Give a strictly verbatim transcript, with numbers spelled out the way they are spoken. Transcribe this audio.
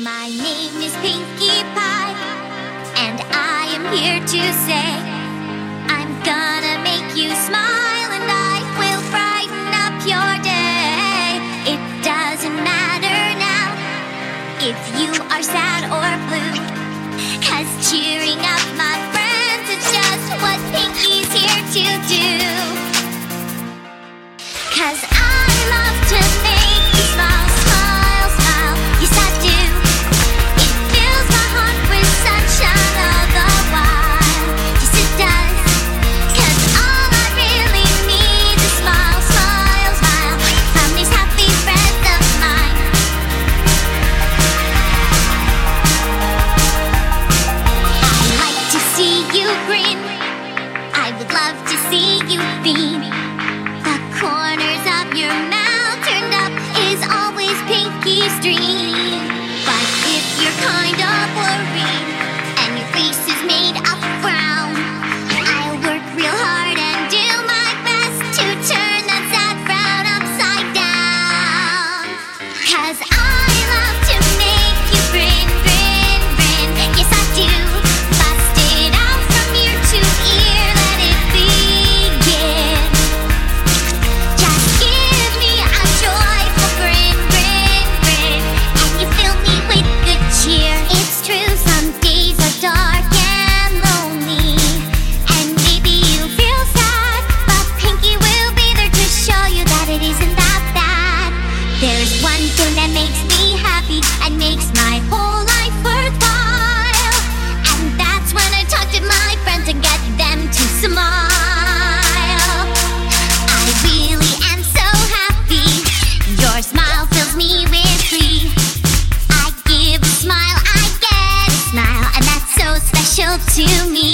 My name is Pinkie Pie, and I am here to say I'm gonna make you smile, and I will brighten up your day. It doesn't matter now if you are sad or blue, 'cause cheering up my friends is just what Pinkie's here to do. 'Cause I love to make you smile, smile, smile, yes I do. It fills my heart with sunshine all the while, yes it does. 'Cause all I really need is smile, smile, smile from these happy friends of mine. I like to see you grin, I would love to see you beam. The corners of your mouth turned up is always Pinkie's dream. But if you're kind of worried and your face is made of frown, I'll work real hard and do my best to turn that sad frown upside down. 'Cause I love to make you grin, grin, grin, yes I do. Bust it out from ear to ear, let it begin. Just give me a joyful grin, grin, grin, and you fill me with good cheer. It's true, some days are dark and lonely, and maybe you feel sad, but Pinkie will be there to show you that it isn't that bad. There's one thing that makes me happy and makes my whole life worthwhile, and that's when I talk to my friends and get them to smile. I really am so happy, your smile fills me with glee. I give a smile, I get a smile, and that's so special to me.